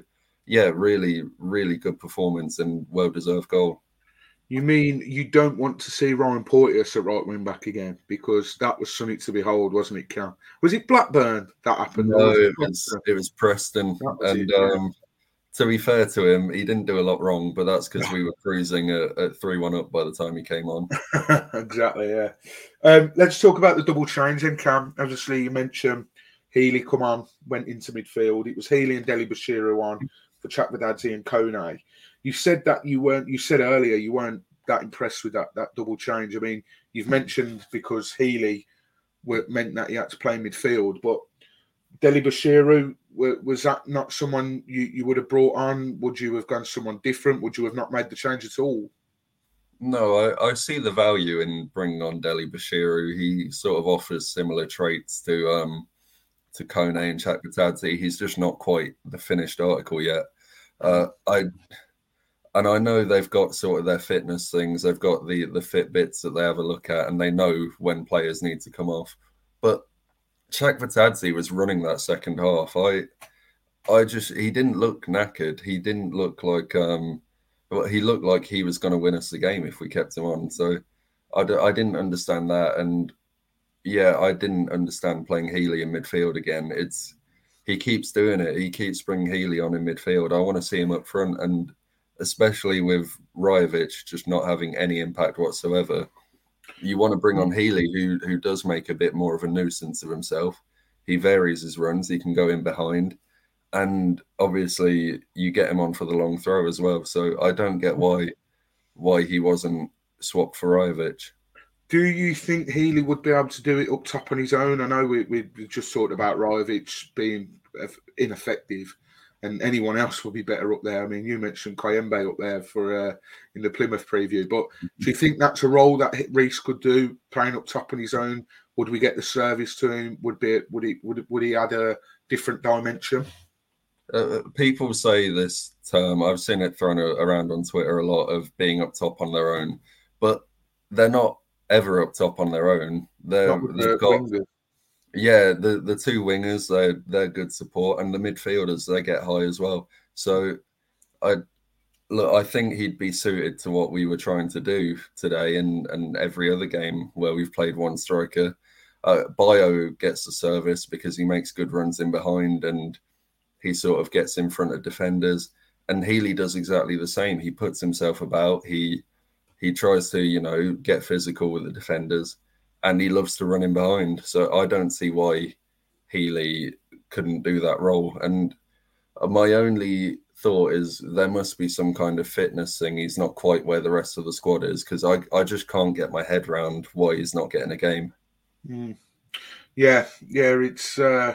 yeah, really, really good performance and well-deserved goal. You mean you don't want to see Ryan Porteous at right wing back again? Because that was something to behold, wasn't it, Cam? Was it Blackburn that happened? No, was it was it was Preston, was and it, yeah. um, to be fair to him, he didn't do a lot wrong, but that's because we were cruising at, at three one up by the time he came on. Exactly, yeah. Um, let's talk about the double change then, Cam. Obviously, you mentioned Healy come on, went into midfield. It was Healy and Deli Bashiru on for Chakvedadze and Kone. You said that you weren't. You said earlier you weren't that impressed with that that double change. I mean, you've mentioned because Healy were, meant that he had to play midfield, but Deli Bashiru, was that not someone you, you would have brought on? Would you have gone someone different? Would you have not made the change at all? No, I, I see the value in bringing on Deli Bashiru. He sort of offers similar traits to um to Kone and Chakvedadze. He's just not quite the finished article yet. Uh, I and I know they've got sort of their fitness things. They've got the the fit bits that they have a look at, and they know when players need to come off. But Chakvedadze was running that second half. I, I just he didn't look knackered. He didn't look like um, well, he looked like he was going to win us the game if we kept him on. So I, d- I didn't understand that, and yeah, I didn't understand playing Healy in midfield again. It's he keeps doing it. He keeps bringing Healy on in midfield. I want to see him up front, and especially with Rajovic just not having any impact whatsoever. You want to bring on Healy, who who does make a bit more of a nuisance of himself. He varies his runs. He can go in behind. And obviously you get him on for the long throw as well. So I don't get why why he wasn't swapped for Rajovic. Do you think Healy would be able to do it up top on his own? I know we, we just talked about Rajovic being ineffective, and anyone else would be better up there. I mean, you mentioned Kayembe up there for uh, in the Plymouth preview, but do you think that's a role that Reece could do, playing up top on his own? Would we get the service to him? Would be would he would would he add a different dimension? Uh, people say this term. I've seen it thrown around on Twitter a lot of being up top on their own, but they're not ever up top on their own. They're they've the got wingers. Yeah, the the two wingers, they're they're good support, and the midfielders, they get high as well. So I look, I think he'd be suited to what we were trying to do today, and and every other game where we've played one striker. Uh, Bio gets the service because he makes good runs in behind, and he sort of gets in front of defenders. And Healy does exactly the same. He puts himself about. He he tries to, you know, get physical with the defenders, and he loves to run in behind. So I don't see why Healy couldn't do that role. And my only thought is there must be some kind of fitness thing. He's not quite where the rest of the squad is, because I, I just can't get my head around why he's not getting a game. Mm. Yeah, yeah, it's uh,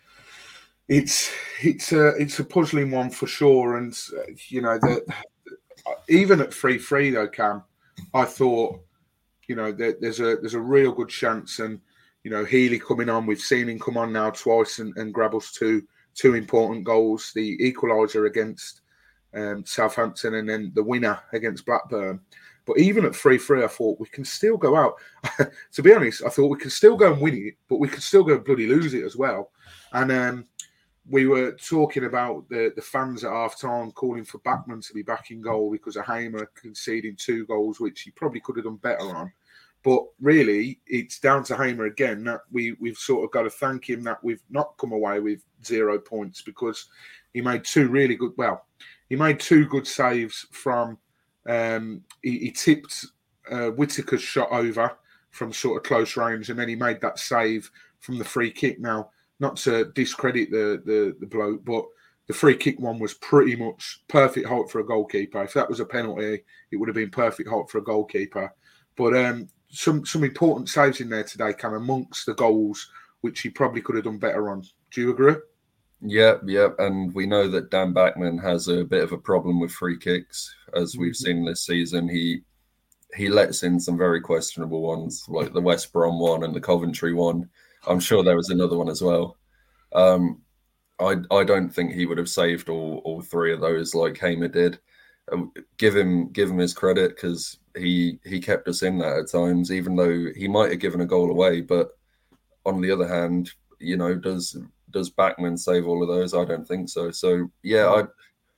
it's it's a it's a puzzling one for sure. And uh, you know that even at three three though, Cam, I thought, you know, there, there's a there's a real good chance. And you know, Healy coming on, we've seen him come on now twice and, and grab us two two important goals: the equaliser against um, Southampton, and then the winner against Blackburn. But even at three three, I thought we can still go out. To be honest, I thought we could still go and win it, but we could still go and bloody lose it as well. And um, we were talking about the, the fans at half-time calling for Bachmann to be back in goal because of Hamer conceding two goals, which he probably could have done better on. But really, it's down to Hamer again that we, we've sort of got to thank him that we've not come away with zero points, because he made two really good, well, he made two good saves from... Um, he, he tipped uh, Whittaker's shot over from sort of close range, and then he made that save from the free kick. Now, not to discredit the, the, the bloke, but the free kick one was pretty much perfect height for a goalkeeper. If that was a penalty, it would have been perfect height for a goalkeeper. But um, some some important saves in there today, Cam, amongst the goals, which he probably could have done better on. Do you agree? Yeah, yeah, and we know that Dan Bachmann has a bit of a problem with free kicks, as we've mm-hmm. seen this season. He he lets in some very questionable ones, like the West Brom one and the Coventry one. I'm sure there was another one as well. Um, I I don't think he would have saved all, all three of those like Hamer did. Uh, give him give him his credit, because he he kept us in that at times, even though he might have given a goal away. But on the other hand, you know, does. Does Bachmann save all of those? I don't think so. So yeah, I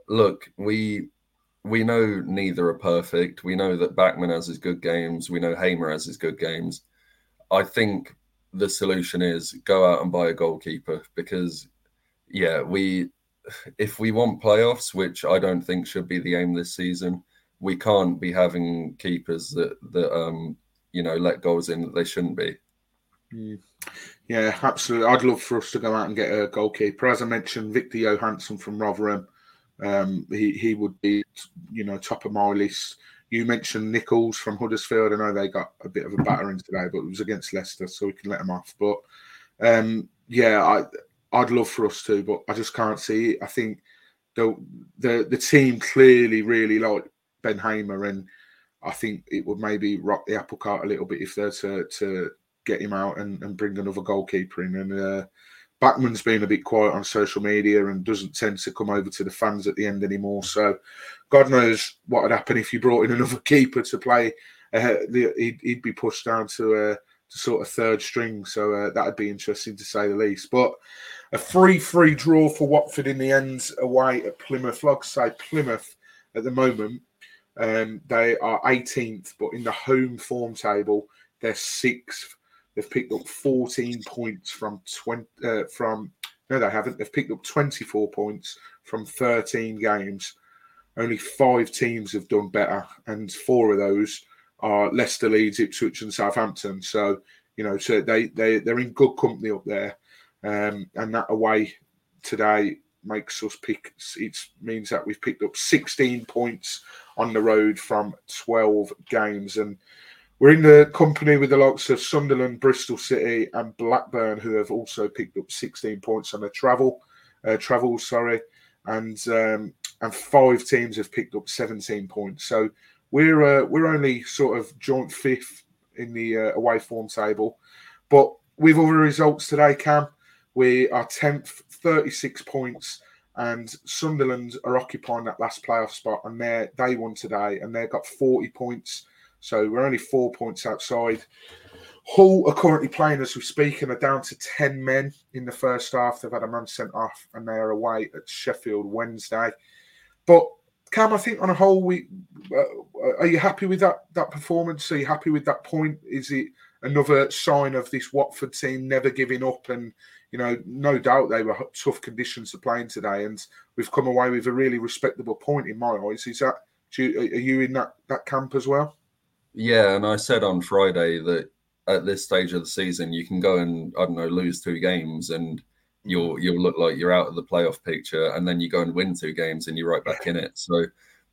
look, we we know neither are perfect. We know that Bachmann has his good games. We know Hamer has his good games. I think the solution is go out and buy a goalkeeper because, yeah, we if we want playoffs, which I don't think should be the aim this season, we can't be having keepers that that um you know let goals in that they shouldn't be. Mm. Yeah, absolutely. I'd love for us to go out and get a goalkeeper. As I mentioned, Victor Johansson from Rotherham. Um, he he would be, you know, top of my list. You mentioned Nichols from Huddersfield. I know they got a bit of a battering today, but it was against Leicester, so we can let them off. But um, yeah, I I'd love for us to, but I just can't see it. I think the the the team clearly really like Ben Hamer, and I think it would maybe rock the apple cart a little bit if they're to to get him out and, and bring another goalkeeper in. And uh, Bachmann's been a bit quiet on social media and doesn't tend to come over to the fans at the end anymore. So God knows what would happen if you brought in another keeper to play. Uh, the, he'd, he'd be pushed down to, uh, to sort of third string. So uh, that would be interesting to say the least. But a three three draw for Watford in the end away at Plymouth. Like I say, Plymouth at the moment, um, they are eighteenth, but in the home form table, they're sixth. They've picked up fourteen points from twenty. Uh, from no, they haven't. They've picked up twenty-four points from thirteen games. Only five teams have done better, and four of those are Leicester, Leeds, Ipswich, and Southampton. So you know, so they they they're in good company up there, um, and that away today makes us pick. It means that we've picked up sixteen points on the road from twelve games, and we're in the company with the likes of Sunderland, Bristol City, and Blackburn, who have also picked up sixteen points on their travel, uh, travels. Sorry, and um, and five teams have picked up seventeen points. So we're uh, we're only sort of joint fifth in the uh, away form table, but with all the results today, Cam, we are tenth, thirty-six points, and Sunderland are occupying that last playoff spot, and they they won today, and they've got forty points. So we're only four points outside. Hull are currently playing as we speak and are down to ten men in the first half. They've had a man sent off and they are away at Sheffield Wednesday. But Cam, I think on a whole, we uh, are you happy with that that performance? Are you happy with that point? Is it another sign of this Watford team never giving up? And, you know, no doubt they were tough conditions to play in today, and we've come away with a really respectable point in my eyes. Is that, do you, are you in that, that camp as well? Yeah, and I said on Friday that at this stage of the season, you can go and, I don't know, lose two games and you'll you'll look like you're out of the playoff picture, and then you go and win two games and you're right back in it. So,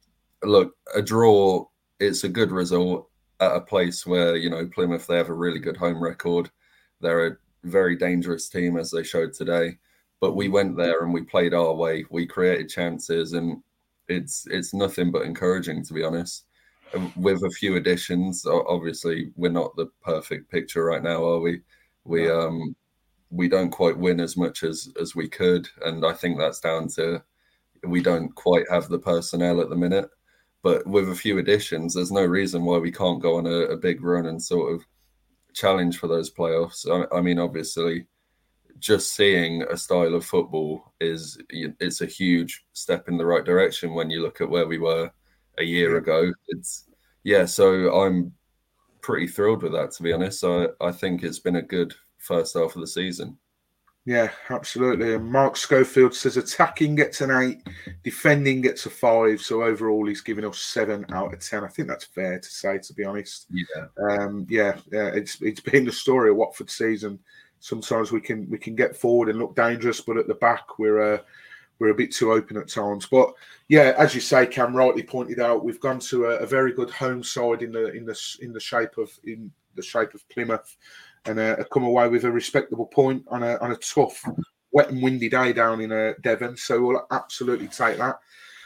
look, a draw, it's a good result at a place where, you know, Plymouth, they have a really good home record. They're a very dangerous team, as they showed today. But we went there and we played our way. We created chances, and it's it's nothing but encouraging, to be honest. With a few additions, obviously we're not the perfect picture right now, are we? We um we don't quite win as much as as we could, and I think that's down to we don't quite have the personnel at the minute. But with a few additions, there's no reason why we can't go on a, a big run and sort of challenge for those playoffs. I, I mean, obviously, just seeing a style of football is it's a huge step in the right direction when you look at where we were a year yeah. ago. It's yeah, so I'm pretty thrilled with that, to be honest. So I, I think it's been a good first half of the season. Yeah, absolutely. And Mark Schofield says attacking gets an eight, defending gets a five. So overall, he's giving us seven out of ten. I think that's fair to say, to be honest. Yeah, um, yeah, yeah. It's it's been the story of Watford season. Sometimes we can we can get forward and look dangerous, but at the back we're uh, we're a bit too open at times. But yeah, as you say, Cam rightly pointed out, we've gone to a, a very good home side in the in the in the shape of in the shape of Plymouth, and uh, come away with a respectable point on a on a tough, wet and windy day down in uh, Devon. So we'll absolutely take that.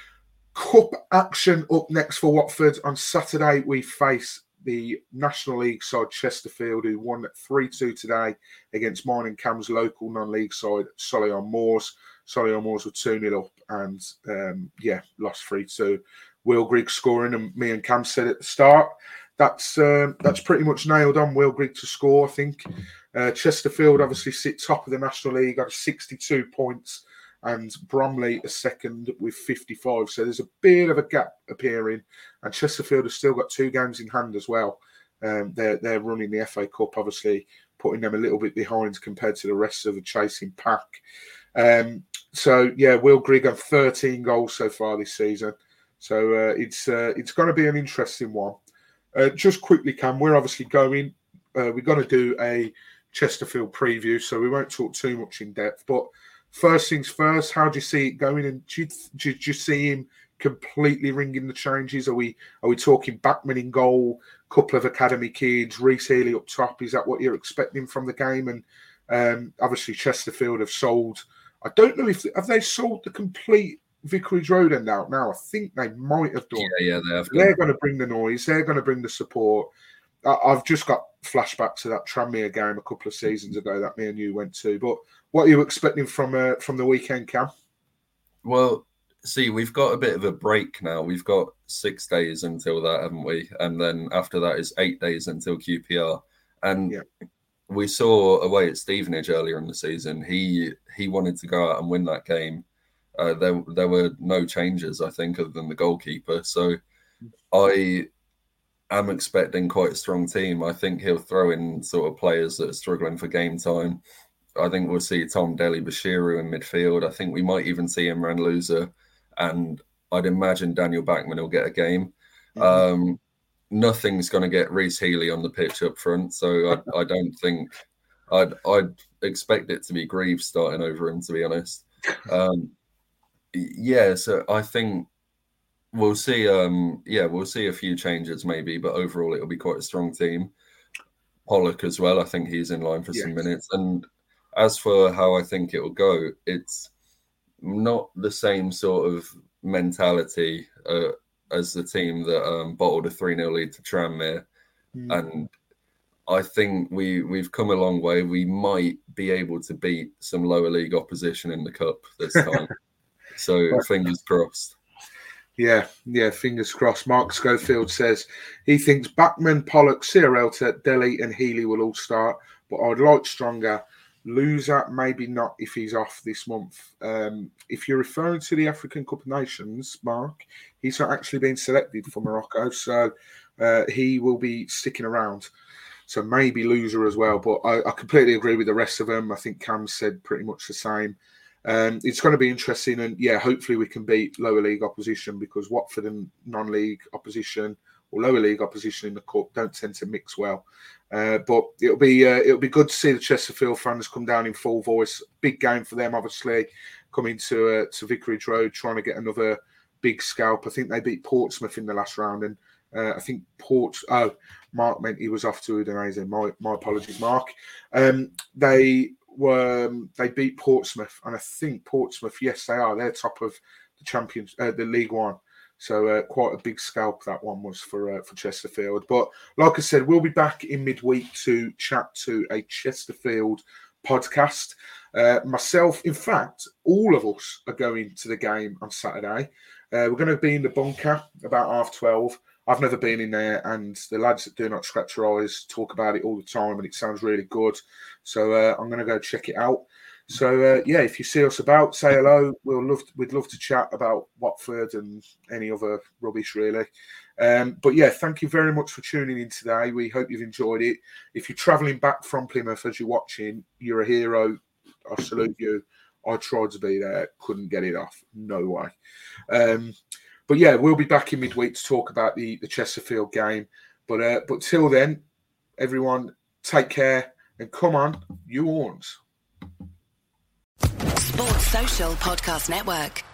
Cup action up next for Watford on Saturday. We face the National League side Chesterfield, who won three two today against mine and Cam's local non-league side Solihull Moors. Solihull Moors were two nil up and, um, yeah, lost three two. Will Grigg scoring, and me and Cam said at the start, that's um, that's pretty much nailed on. Will Grigg to score, I think. Uh, Chesterfield obviously sit top of the National League, got sixty-two points, and Bromley a second with fifty-five. So there's a bit of a gap appearing, and Chesterfield have still got two games in hand as well. Um, they're they're running the F A Cup, obviously putting them a little bit behind compared to the rest of the chasing pack. Um, so yeah, Will Grigg have thirteen goals so far this season. So uh, it's uh, it's going to be an interesting one. Uh, just quickly, Cam, we're obviously going. Uh, we're going to do a Chesterfield preview, so we won't talk too much in depth. But first things first, how do you see it going? And do you, do you, do you see him completely ringing the changes? Are we are we talking Backman in goal, couple of academy kids, Reece Healy up top? Is that what you're expecting from the game? And um, obviously Chesterfield have sold. I don't know if have they sold the complete Vicarage Road end out now. I think they might have done. Yeah, yeah, they have. They're going to bring the noise. They're going to bring the support. I, I've just got flashbacks to that Tranmere game a couple of seasons ago that me and you went to. But what are you expecting from uh, from the weekend, Cam? Well, see, we've got a bit of a break now. We've got six days until that, haven't we? And then after that is eight days until Q P R. And yeah. we saw away at Stevenage earlier in the season. He he wanted to go out and win that game. Uh, there there were no changes, I think, other than the goalkeeper. So I am expecting quite a strong team. I think he'll throw in sort of players that are struggling for game time. I think we'll see Tom Dele-Bashiru in midfield. I think we might even see Imran Louza, and I'd imagine Daniel Backman will get a game. Mm-hmm. Um, nothing's going to get Reece Healy on the pitch up front, so I, I don't think I'd I'd expect it to be Greaves starting over him, to be honest. Um, yeah, so I think we'll see. Um, yeah, we'll see a few changes maybe, but overall it'll be quite a strong team. Pollock as well. I think he's in line for yes. some minutes. And as for how I think it will go, it's not the same sort of mentality uh, as the team that um, bottled a three nil lead to Tranmere. Mm. And I think we, we've come a long way. We might be able to beat some lower league opposition in the Cup this time. So fingers crossed. Yeah, yeah, fingers crossed. Mark Schofield says he thinks Backman, Pollock, Sierralta, Dele and Healy will all start, but I'd like stronger. Loser, maybe not if he's off this month. Um, if you're referring to the African Cup of Nations, Mark, he's not actually been selected for Morocco, so uh, he will be sticking around. So maybe loser as well, but I, I completely agree with the rest of them. I think Cam said pretty much the same. Um, it's going to be interesting, and yeah, hopefully we can beat lower league opposition, because Watford and non-league opposition or lower league opposition in the cup don't tend to mix well. Uh, but it'll be uh, it'll be good to see the Chesterfield fans come down in full voice. Big game for them, obviously, coming to uh, to Vicarage Road, trying to get another big scalp. I think they beat Portsmouth in the last round, and uh, I think Port. Oh, Mark meant he was off to Udinese. My my apologies, Mark. Um, they. Were um, they beat Portsmouth, and I think Portsmouth, yes, they are. They're top of the Champions, uh, the League One. So uh, quite a big scalp that one was for uh, for Chesterfield. But like I said, we'll be back in midweek to chat to a Chesterfield podcast. Uh, myself, in fact, all of us are going to the game on Saturday. Uh, we're going to be in the bunker about half twelve. I've never been in there, and the lads that do not scratch your eyes talk about it all the time, and it sounds really good. So uh, I'm going to go check it out. So uh, yeah, if you see us about, say hello. We'll love to, we'd love to chat about Watford and any other rubbish, really. Um, but yeah, thank you very much for tuning in today. We hope you've enjoyed it. If you're travelling back from Plymouth as you're watching, you're a hero. I salute you. I tried to be there, couldn't get it off. No way. Um, But yeah, we'll be back in midweek to talk about the, the Chesterfield game. But uh, but till then, everyone, take care and come on, you Horns. Sports Social Podcast Network.